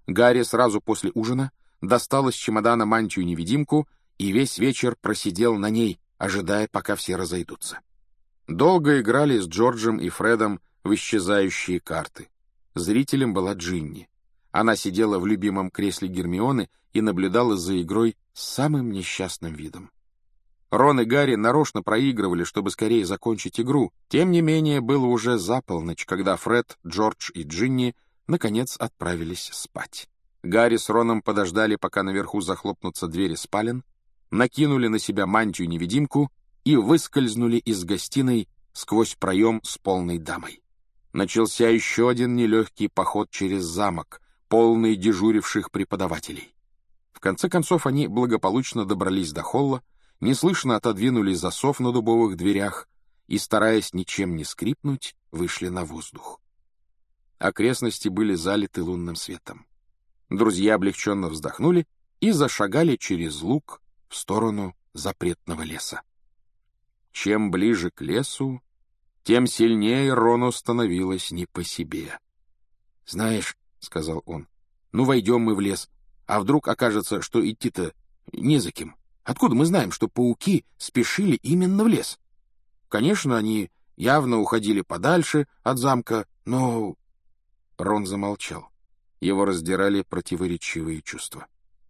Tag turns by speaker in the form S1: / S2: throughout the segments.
S1: Гарри сразу после ужина достал из чемодана мантию-невидимку и весь вечер просидел на ней, ожидая, пока все разойдутся. Долго играли с Джорджем и Фредом в исчезающие карты. Зрителем была Джинни. Она сидела в любимом кресле Гермионы и наблюдала за игрой с самым несчастным видом. Рон и Гарри нарочно проигрывали, чтобы скорее закончить игру. Тем не менее, было уже за полночь, когда Фред, Джордж и Джинни наконец отправились спать. Гарри с Роном подождали, пока наверху захлопнутся двери спален, накинули на себя мантию-невидимку и выскользнули из гостиной сквозь проем с полной дамой. Начался еще один нелегкий поход через замок, полный дежуривших преподавателей. В конце концов они благополучно добрались до холла, неслышно отодвинули засов на дубовых дверях и, стараясь ничем не скрипнуть, вышли на воздух. Окрестности были залиты лунным светом. Друзья облегченно вздохнули и зашагали через луг в сторону запретного леса. Чем ближе к лесу, тем сильнее Рону становилось не по себе. «Знаешь, — сказал он, — ну войдем мы в лес, а вдруг окажется, что идти-то не за кем. Откуда мы знаем, что пауки спешили именно в лес? Конечно, они явно уходили подальше от замка, но...» Рон замолчал. Его раздирали противоречивые чувства.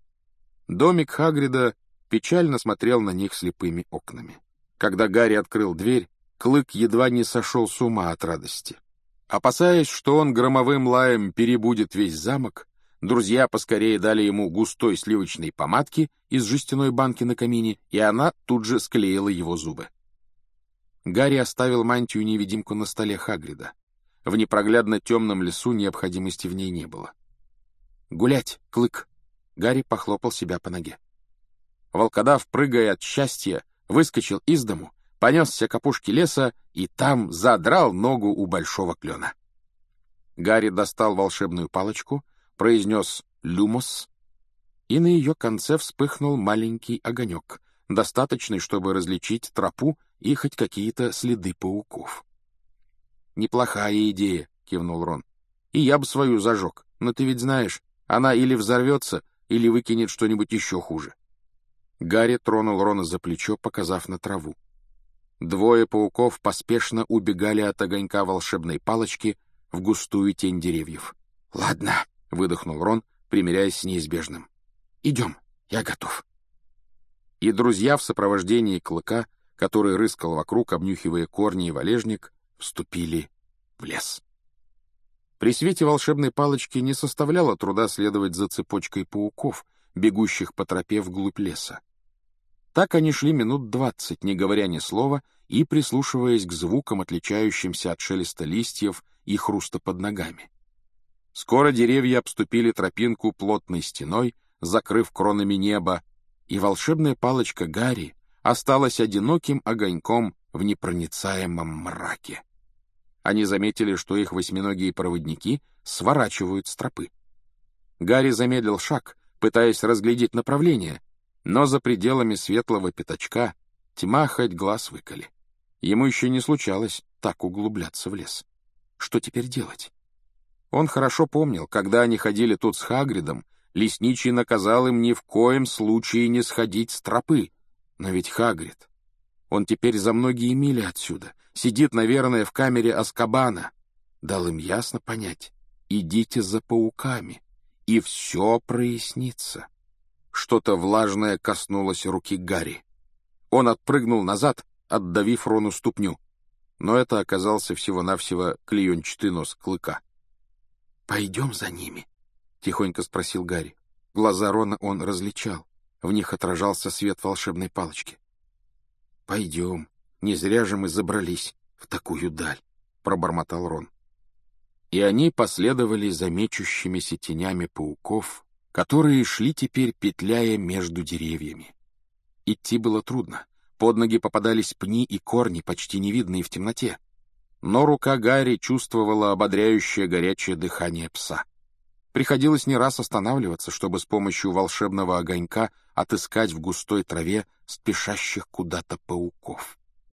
S1: Домик Хагрида печально смотрел на них слепыми окнами. Когда Гарри открыл дверь, Клык едва не сошел с ума от радости. Опасаясь, что он громовым лаем перебудет весь замок, друзья поскорее дали ему густой сливочной помадки из жестяной банки на камине, и она тут же склеила его зубы. Гарри оставил мантию-невидимку на столе Хагрида. В непроглядно темном лесу необходимости в ней не было. «Гулять, Клык!» — Гарри похлопал себя по ноге. Волкодав, прыгая от счастья, выскочил из дому, понесся к опушке леса и там задрал ногу у большого клена. Гарри достал волшебную палочку, произнес «люмос», и на ее конце вспыхнул маленький огонек, достаточный, чтобы различить тропу и хоть какие-то следы пауков. «Неплохая идея», — кивнул Рон. «И я бы свою зажег, но ты ведь знаешь, она или взорвется, или выкинет что-нибудь еще хуже». Гарри тронул Рона за плечо, показав на траву. Двое пауков поспешно убегали от огонька волшебной палочки в густую тень деревьев. «Ладно», — выдохнул Рон, примиряясь с неизбежным. «Идем, я готов». И друзья в сопровождении Клыка, который рыскал вокруг, обнюхивая корни и валежник, вступили в лес. При свете волшебной палочки не составляло труда следовать за цепочкой пауков, бегущих по тропе вглубь леса. Так они шли минут 20, не говоря ни слова, и прислушиваясь к звукам, отличающимся от шелеста листьев и хруста под ногами. Скоро деревья обступили тропинку плотной стеной, закрыв кронами небо, и волшебная палочка Гарри осталась одиноким огоньком в непроницаемом мраке. Они заметили, что их восьминогие проводники сворачивают с тропы. Гарри замедлил шаг, пытаясь разглядеть направление, но за пределами светлого пятачка тьма хоть глаз выколи. Ему еще не случалось так углубляться в лес. Что теперь делать? Он хорошо помнил, когда они ходили тут с Хагридом, лесничий наказал им ни в коем случае не сходить с тропы. Но ведь Хагрид, он теперь за многие мили отсюда, сидит, наверное, в камере Азкабана, дал им ясно понять: идите за пауками, и все прояснится. Что-то влажное коснулось руки Гарри. Он отпрыгнул назад, отдавив Рону ступню. Но это оказался всего-навсего клеенчатый нос Клыка. «Пойдем за ними?» — тихонько спросил Гарри. Глаза Рона он различал. В них отражался свет волшебной палочки. «Пойдем. Не зря же мы забрались в такую даль», — пробормотал Рон. И они последовали за мечущимися тенями пауков, которые шли теперь, петляя между деревьями. Идти было трудно. Под ноги попадались пни и корни, почти невидные в темноте. Но рука Гарри чувствовала ободряющее горячее дыхание пса. Приходилось не раз останавливаться, чтобы с помощью волшебного огонька отыскать в густой траве спешащих куда-то пауков.